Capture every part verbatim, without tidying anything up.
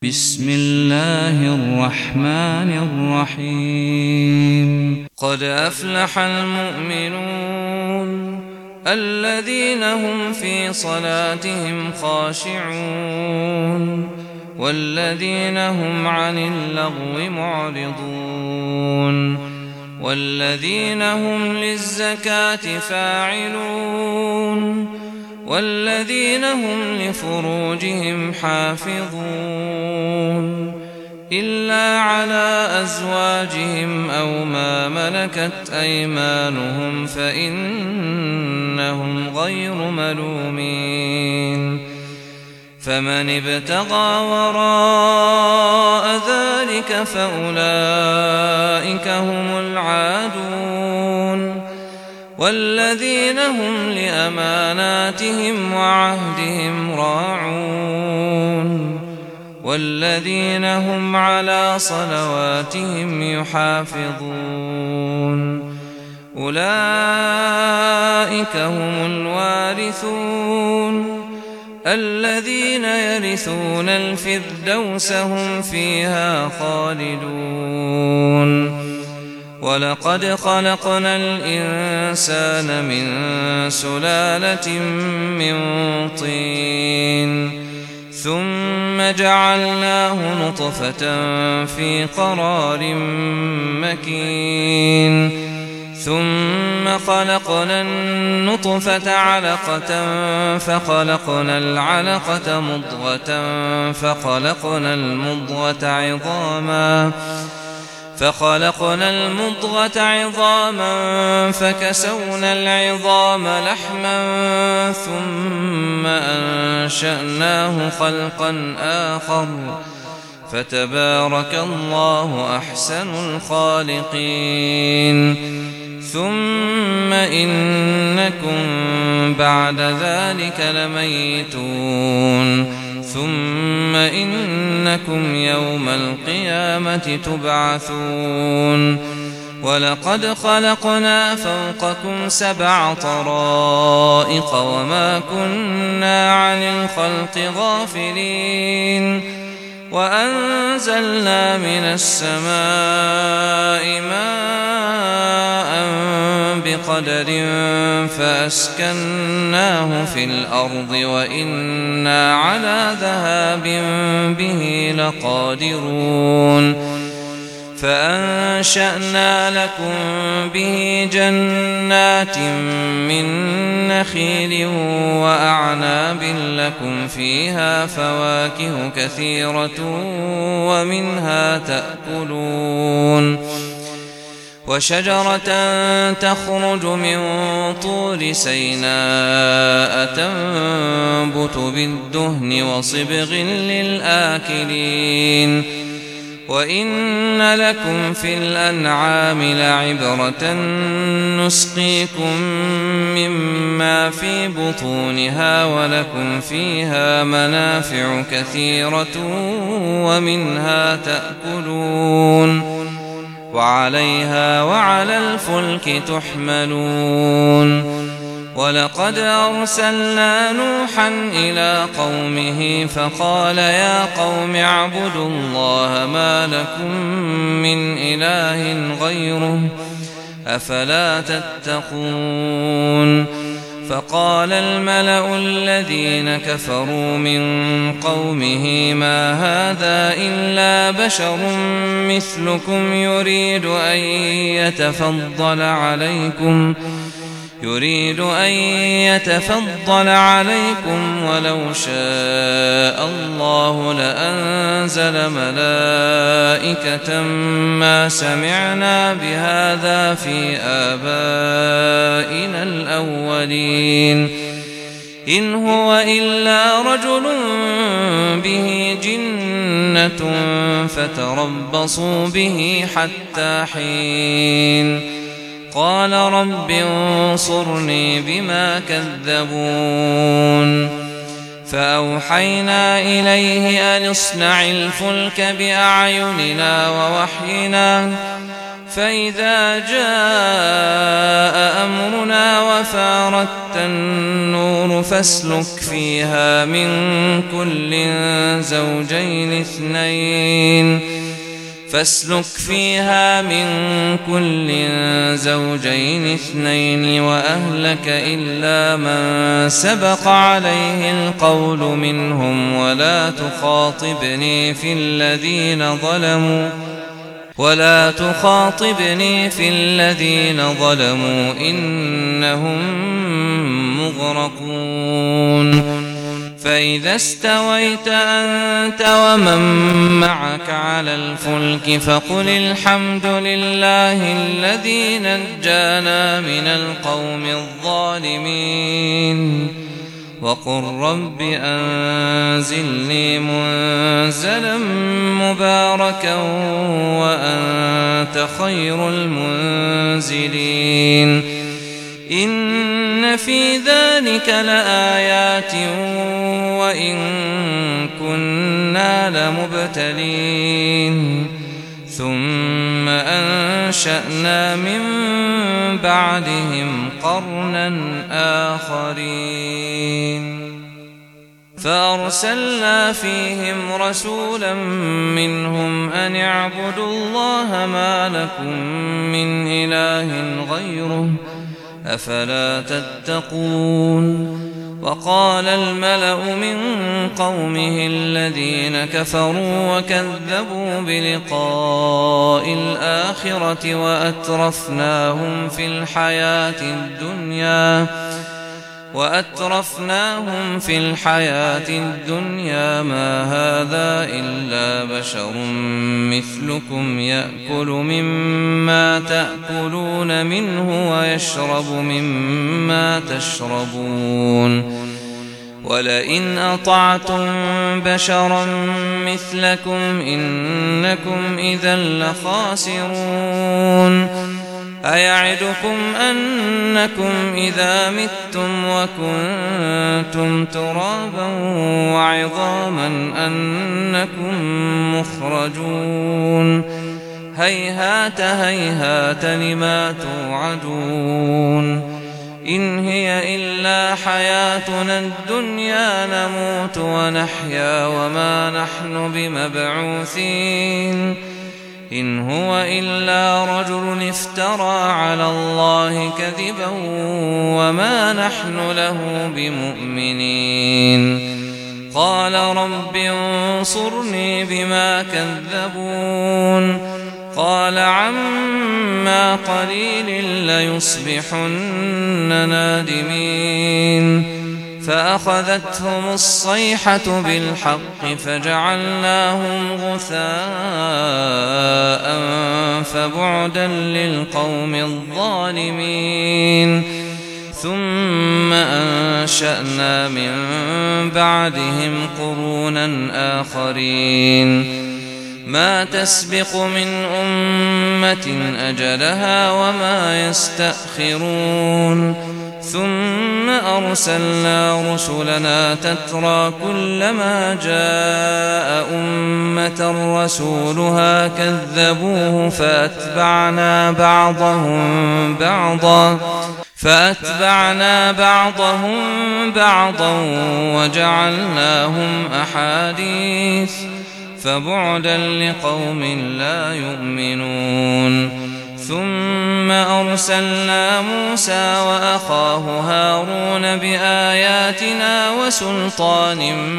بسم الله الرحمن الرحيم قد أفلح المؤمنون الذين هم في صلاتهم خاشعون والذين هم عن اللغو معرضون والذين هم للزكاة فاعلون والذين هم لفروجهم حافظون إلا على أزواجهم أو ما ملكت أيمانهم فإنهم غير ملومين فمن ابتغى وراء ذلك فأولئك هم العادون والذين هم لأماناتهم وعهدهم راعون والذين هم على صلواتهم يحافظون أولئك هم الوارثون الذين يرثون الفردوس هم فيها خالدون ولقد خلقنا الإنسان من سلالة من طين ثم جعلناه نطفة في قرار مكين ثم خلقنا النطفة علقة فخلقنا العلقة مضغة فخلقنا المضغة عظاما فخلقنا المضغة عظاما فكسونا العظام لحما ثم أنشأناه خلقا آخر فتبارك الله أحسن الخالقين ثم إنكم بعد ذلك لميتون ثم إنكم يوم القيامة تبعثون ولقد خلقنا فوقكم سبع طرائق وما كنا عن الخلق غافلين وأنزلنا من السماء ماء بقدر فأسكناه في الأرض وإنا على ذهاب به لقادرون فأنشأنا لكم به جنات من نخيل وأعناب لكم فيها فواكه كثيرة ومنها تأكلون وشجرة تخرج من طور سيناء تنبت بالدهن وصبغ للآكلين وإن لكم في الأنعام لعبرة نسقيكم مما في بطونها ولكم فيها منافع كثيرة ومنها تأكلون وعليها وعلى الفلك تحملون ولقد أرسلنا نوحا إلى قومه فقال يا قوم اعبدوا الله ما لكم من إله غيره أفلا تتقون فقال الملأ الذين كفروا من قومه ما هذا إلا بشر مثلكم يريد أن يتفضل عليكم يريد أن يتفضل عليكم ولو شاء الله لأنزل ملائكة ما سمعنا بهذا في آبائنا الأولين إن هو إلا رجل به جنة فتربصوا به حتى حين قال رب انصرني بما كذبون فأوحينا إليه أن اصنع الفلك بأعيننا ووحينا فإذا جاء أمرنا وفارت النور فاسلك فيها من كل زوجين اثنين فاسلك فيها من كل زوجين اثنين وأهلك إلا من سبق عليه القول منهم ولا تخاطبني في الذين ظلموا ولا تخاطبني في الذين ظلموا إنهم مغرقون فإذا استويت أنت ومن معك على الفلك فقل الحمد لله الذي نجانا من القوم الظالمين وقل رب أنزلني منزلا مباركا وأنت خير المنزلين إن في ذلك لآيات وإن كنا لمبتلين ثم أنشأنا من بعدهم قرنا آخرين فأرسلنا فيهم رسولا منهم أن اعبدوا الله ما لكم من إله غيره أفلا تتقون وقال الملأ من قومه الذين كفروا وكذبوا بلقاء الآخرة وأترفناهم في الحياة الدنيا وأترفناهم في الحياة الدنيا ما هذا إلا بشر مثلكم يأكل مما تأكلون منه ويشرب مما تشربون ولئن أطعتم بشرا مثلكم إنكم إذا لخاسرون أيعدكم أنكم إذا متم وكنتم ترابا وعظاما أنكم مخرجون هيهات هيهات لما توعدون إن هي إلا حياتنا الدنيا نموت ونحيا وما نحن بمبعوثين إن هو إلا رجل افترى على الله كذبا وما نحن له بمؤمنين قال رب انصرني بما كذبون قال عما قليل ليصبحن نادمين فأخذتهم الصيحة بالحق فجعلناهم غثاء فبعدا للقوم الظالمين ثم أنشأنا من بعدهم قرونا آخرين ما تسبق من أمة أجلها وما يستأخرون ثم أرسلنا رسلنا تترى كلما جاء أمة رسولها كذبوه فأتبعنا بعضهم بعضا فأتبعنا بعضهم بعضا وجعلناهم أحاديث فبعدا لقوم لا يؤمنون ثم أرسلنا موسى وأخاه هارون بآياتنا وسلطان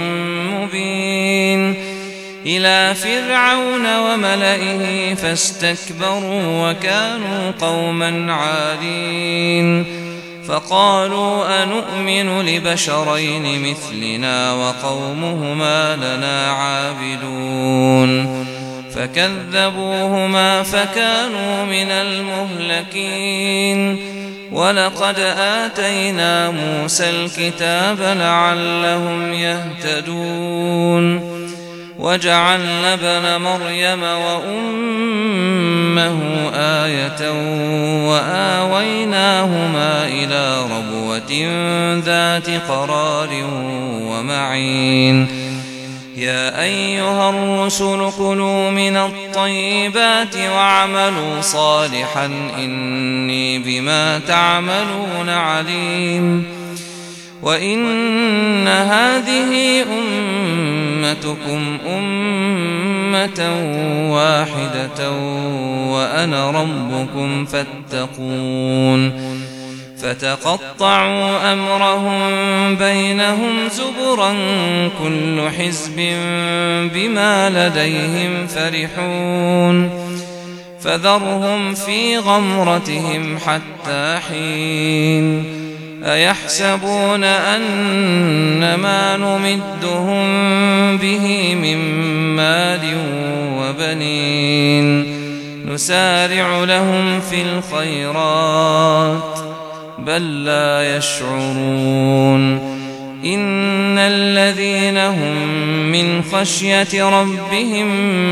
مبين إلى فرعون وملئه فاستكبروا وكانوا قوما عالين فقالوا أنؤمن لبشرين مثلنا وقومهما لنا عابدون فكذبوهما فكانوا من المهلكين ولقد آتينا موسى الكتاب لعلهم يهتدون وجعلنا ابن مريم وأمه آية وآويناهما إلى ربوة ذات قرار ومعين يا أيها الرسل كلوا من الطيبات واعملوا صالحا إني بما تعملون عليم وإن هذه أمتكم أمة واحدة وأنا ربكم فاتقون فتقطعوا أمرهم بينهم زبرا كل حزب بما لديهم فرحون فذرهم في غمرتهم حتى حين أيحسبون أن ما نمدهم به من مال وبنين نسارع لهم في الخيرات بل لا يشعرون إن الذين هم من خشية ربهم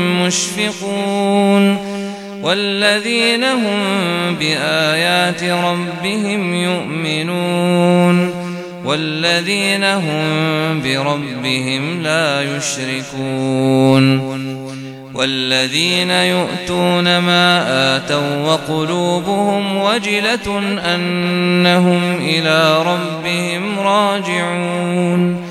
مشفقون والذين هم بآيات ربهم يؤمنون والذين هم بربهم لا يشركون والذين يؤتون ما آتوا وقلوبهم وجلة أنهم إلى ربهم راجعون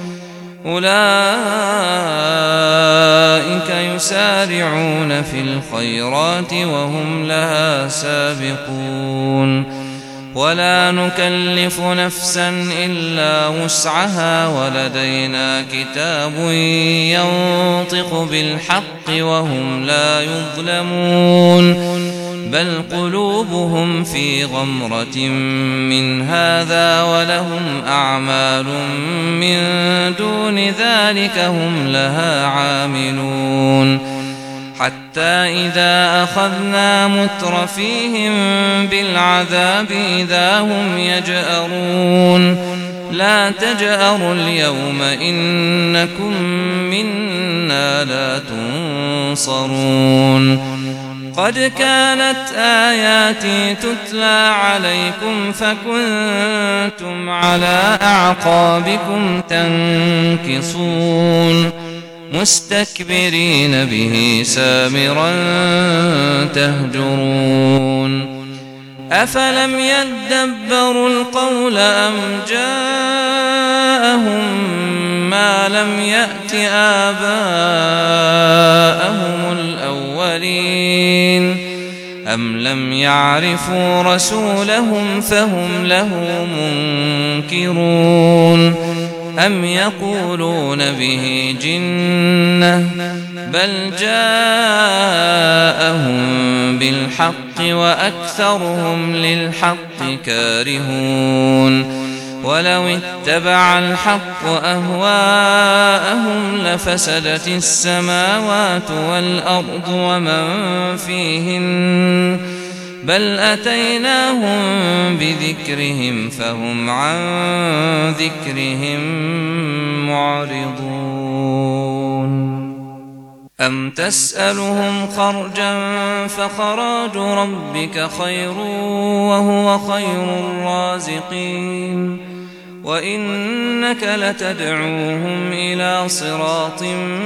أولئك يسارعون في الخيرات وهم لها سابقون ولا نكلف نفسا إلا وسعها ولدينا كتاب ينطق بالحق وهم لا يظلمون بل قلوبهم في غمرة من هذا ولهم أعمال من دون ذلك هم لها عاملون حتى إذا أخذنا مترفيهم بالعذاب إذا هم يجأرون لا تجأروا اليوم إنكم منا لا تنصرون قد كانت آياتي تتلى عليكم فكنتم على أعقابكم تنكصون مستكبرين به سامرا تهجرون أفلم يدبروا القول أم جاءهم ما لم يأت آباءهم الأولين أم لم يعرفوا رسولهم فهم له منكرون أم يقولون به جنة بل جاءهم بالحق وأكثرهم للحق كارهون ولو اتبع الحق أهواءهم لفسدت السماوات والأرض ومن فيهن بل أتيناهم بذكرهم فهم عن ذكرهم معرضون أم تسألهم خرجا فخراج ربك خير وهو خير الرازقين وإنك لتدعوهم إلى صراط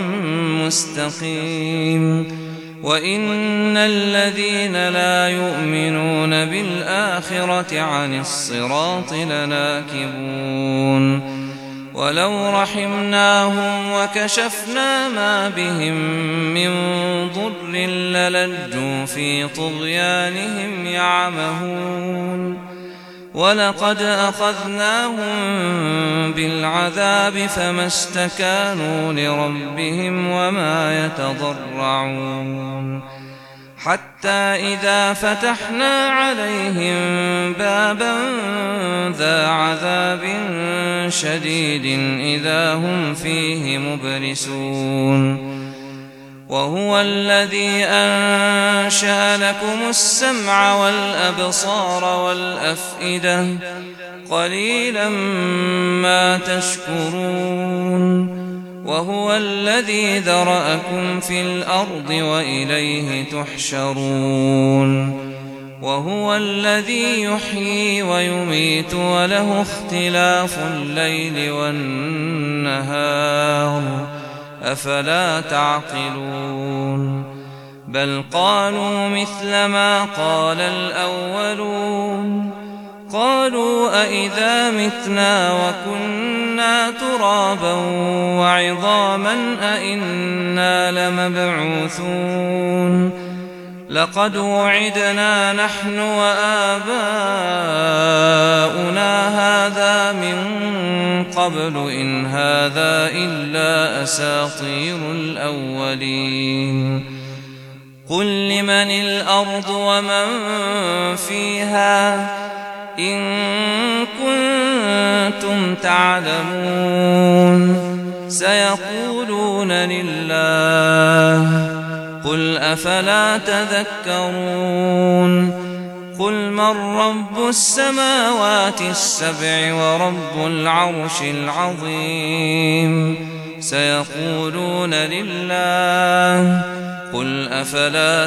مستقيم وإن الذين لا يؤمنون بالآخرة عن الصراط لناكبون ولو رحمناهم وكشفنا ما بهم من ضر للجوا في طغيانهم يعمهون ولقد أخذناهم بالعذاب فما استكانوا لربهم وما يتضرعون حتى إذا فتحنا عليهم بابا ذا عذاب شديد إذا هم فيه مبلسون وهو الذي أنشأ لكم السمع والأبصار والأفئدة قليلا ما تشكرون وهو الذي ذرأكم في الأرض وإليه تحشرون وهو الذي يحيي ويميت وله اختلاف الليل والنهار أفلا تعقلون بل قالوا مثل ما قال الأولون قالوا أإذا متنا وكنا ترابا وعظاما أإنا لمبعوثون لقد وعدنا نحن وآباؤنا هذا من قبل إن هذا إلا أساطير الأولين قل لمن الأرض ومن فيها إن كنتم تعلمون سيقولون لله قل أفلا تذكرون قل من رب السماوات السبع ورب العرش العظيم سيقولون لله قل أفلا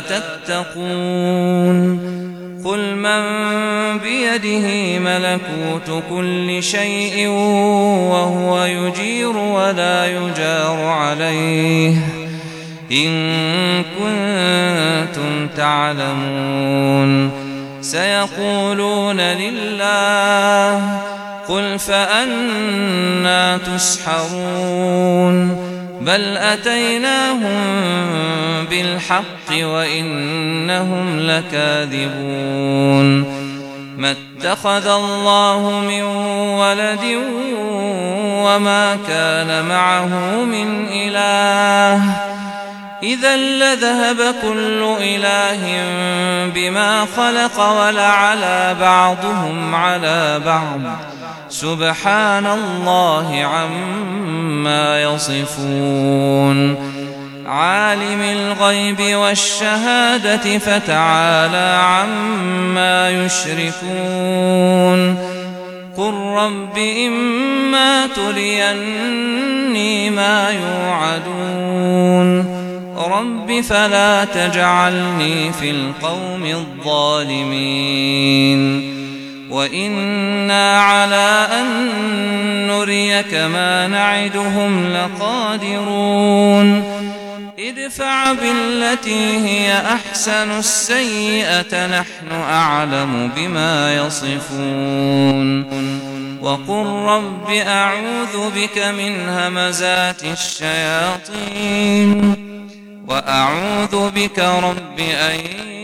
تتقون قل من بيده ملكوت كل شيء وهو يجير ولا يجار عليه إن كنتم تعلمون سيقولون لله قل فأنى تسحرون بل أتيناهم بالحق وإنهم لكاذبون ما اتخذ الله من ولد وما كان معه من إله إذا لذهب كل إله بما خلق ولعلى بعضهم على بعض سبحان الله عما يصفون عالم الغيب والشهادة فتعالى عما يشركون قل رب إما تريني ما يوعدون رب فلا تجعلني في القوم الظالمين وإنا على أن نريك ما نعدهم لقادرون ادفع بالتي هي أحسن السيئة نحن أعلم بما يصفون وقل رب أعوذ بك من همزات الشياطين وأعوذ بك رب أن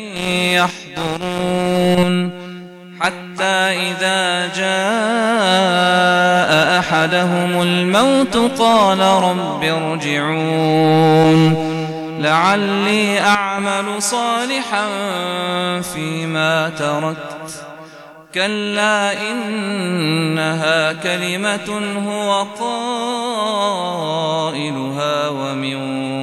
يحضرون حتى إذا جاء أحدهم الموت قال رب ارجعون لعلي أعمل صالحا فيما تركت كلا إنها كلمة هو قائلها ومن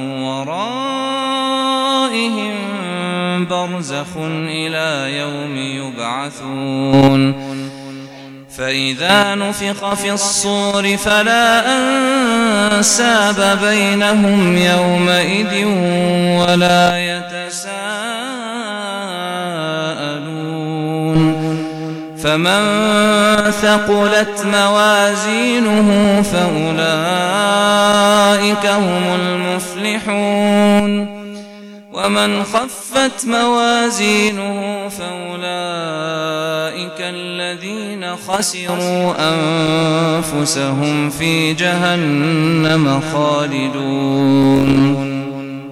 ورائهم برزخ إلى يوم يبعثون فإذا نفخ في الصور فلا أنساب بينهم يومئذ ولا يتساءلون فمن ثقلت موازينه فأولئك هم المفلحون ومن خفت موازينه فأولئك الذين خسروا أنفسهم في جهنم خالدون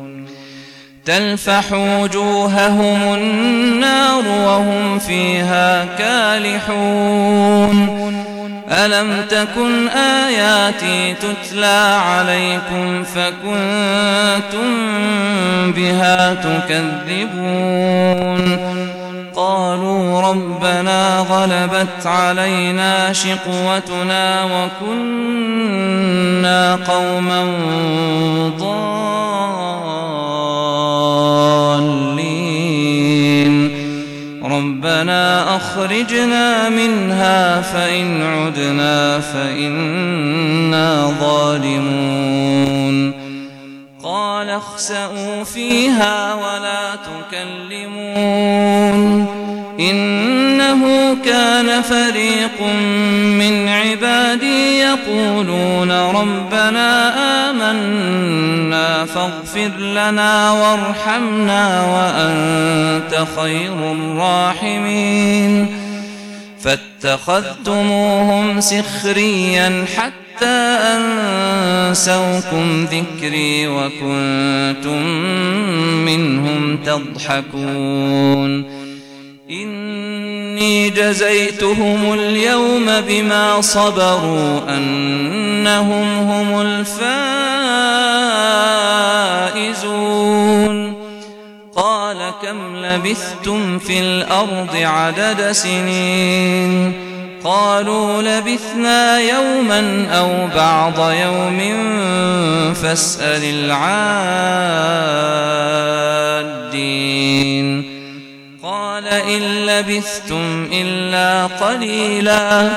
تلفح وجوههم النار وهم فيها كالحون ألم تكن آياتي تتلى عليكم فكنتم بها تكذبون قالوا ربنا غلبت علينا شقوتنا وكنا قوما ضالين ربنا أخرجنا منها فإن عدنا فإنا ظالمون قال اخسئوا فاسعوا فيها ولا تكلمون إنه كان فريق من عبادي يقولون ربنا آمنا فاغفر لنا وارحمنا وأنت خير الراحمين فاتخذتموهم سخريا حتى أنسوكم ذكري وكنتم منهم تضحكون إني جزيتهم اليوم بما صبروا أنهم هم الفائزون قال كم لبثتم في الأرض عدد سنين قالوا لبثنا يوما أو بعض يوم فاسأل العادين قال إن لبثتم إلا قليلا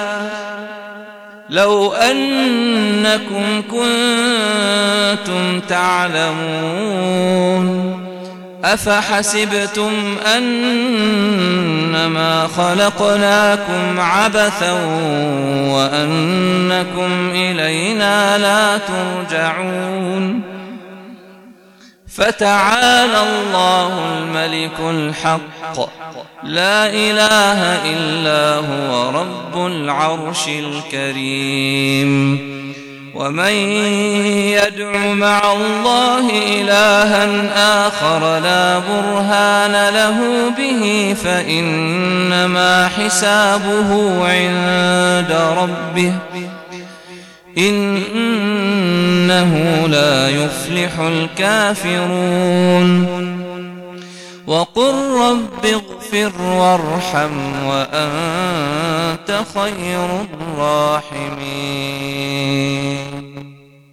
لو أنكم كنتم تعلمون أفحسبتم أنما خلقناكم عبثا وأنكم إلينا لا ترجعون فتعالى الله الملك الحق لا إله إلا هو رب العرش الكريم ومن يدع مع الله إلها آخر لا برهان له به فإنما حسابه عند ربه إنه لا يفلح الكافرون وقل رب اغفر وارحم وأنت خير الراحمين